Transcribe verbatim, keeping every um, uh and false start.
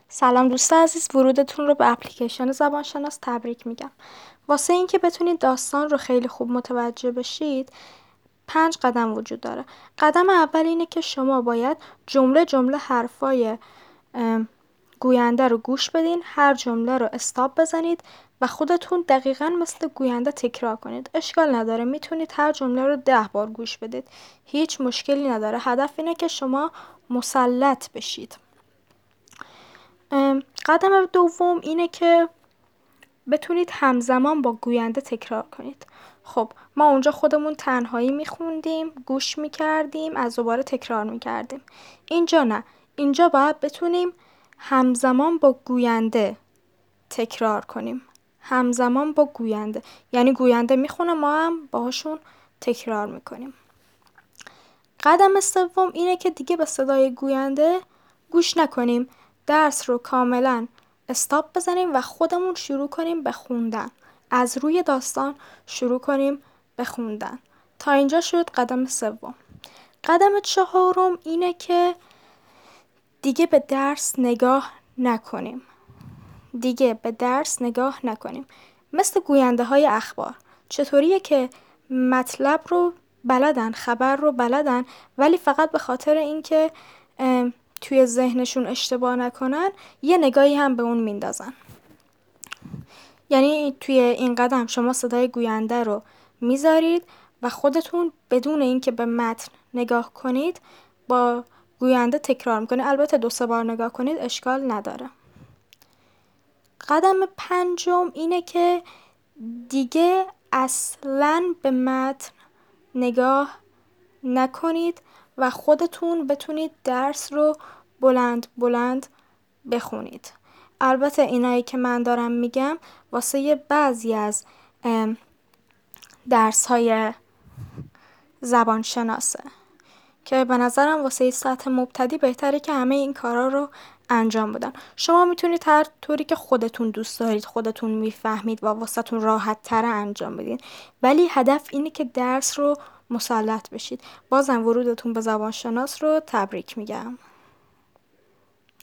سلام دوست عزیز، ورودتون رو به اپلیکیشن زبانشناس تبریک میگم. واسه اینکه بتونید داستان رو خیلی خوب متوجه بشید پنج قدم وجود داره. قدم اول اینه که شما باید جمله جمله حرفای گوینده رو گوش بدین، هر جمله رو استاپ بزنید و خودتون دقیقا مثل گوینده تکرار کنید. اشکال نداره، میتونید هر جمله رو ده بار گوش بدید، هیچ مشکلی نداره. هدف اینه که شما مسلط بشید. قدم دوم اینه که بتونید همزمان با گوینده تکرار کنید. خب ما اونجا خودمون تنهایی میخوندیم، گوش میکردیم، از دوباره تکرار میکردیم. اینجا نه، اینجا باید بتونیم همزمان با گوینده تکرار کنیم. همزمان با گوینده یعنی گوینده میخونه، ما هم باهاشون تکرار میکنیم. قدم سوم اینه که دیگه به صدای گوینده گوش نکنیم، درس رو کاملا استاپ بزنیم و خودمون شروع کنیم به خوندن. از روی داستان شروع کنیم به خوندن. تا اینجا شد قدم سوم. قدم چهارم اینه که دیگه به درس نگاه نکنیم. دیگه به درس نگاه نکنیم. مثل گوینده های اخبار. چطوریه که مطلب رو بلدن، خبر رو بلدن، ولی فقط به خاطر اینکه توی ذهنشون اشتباه نکنن یه نگاهی هم به اون میندازن. یعنی توی این قدم شما صدای گوینده رو میذارید و خودتون بدون اینکه به متن نگاه کنید با گوینده تکرار میکنید. البته دو سه بار نگاه کنید اشکال نداره. قدم پنجم اینه که دیگه اصلاً به متن نگاه نکنید و خودتون بتونید درس رو بلند بلند بخونید. البته اینایی که من دارم میگم واسه بعضی از درس های زبان شناسه که به نظرم واسه سطح مبتدی بهتره که همه این کارا رو انجام بدن. شما میتونید هر طوری که خودتون دوست دارید، خودتون میفهمید و واسهتون راحت تر انجام بدین، ولی هدف اینه که درس رو مسلط بشید. بازم ورودتون به زبان شناس رو تبریک میگم.